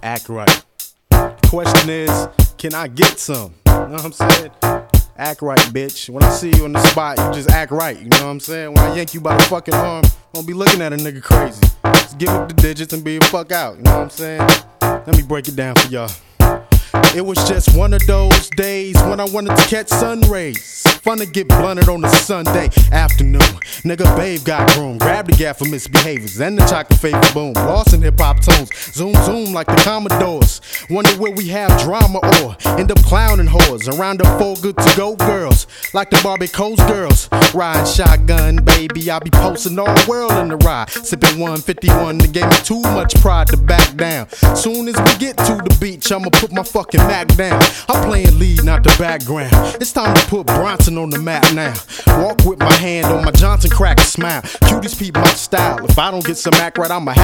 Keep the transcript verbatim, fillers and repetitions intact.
act right. Question is, can I get some? You know what I'm saying? Act right, bitch. When I see you in the spot, you just act right. You know what I'm saying? When I yank you by the fucking arm, don't be looking at a nigga crazy. Just give up the digits and be the fuck out. You know what I'm saying? Let me break it down for y'all. It was just one of those days when I wanted to catch sun rays. Fun to get blunted on a Sunday afternoon. Nigga, babe got groomed. Grabbed the gap for misbehaviors and the chocolate favor boom. Lost in hip hop tones. Zoom, zoom like the Commodores. Wonder where we have drama or end up clowning whores. Around the four good to go girls. Like the Barbie Coast girls. Riding shotgun, baby. I be posting all the world in the ride. Sipping one fifty-one that gave me too much pride to back down. Soon as we get to the beach, I'ma put my fucking Mac down. I'm playing lead, not the background. It's time to put Bronson on the map now. Walk with my hand on my Johnson crack and smile. Cuties peep my style. If I don't get some act right, I'ma have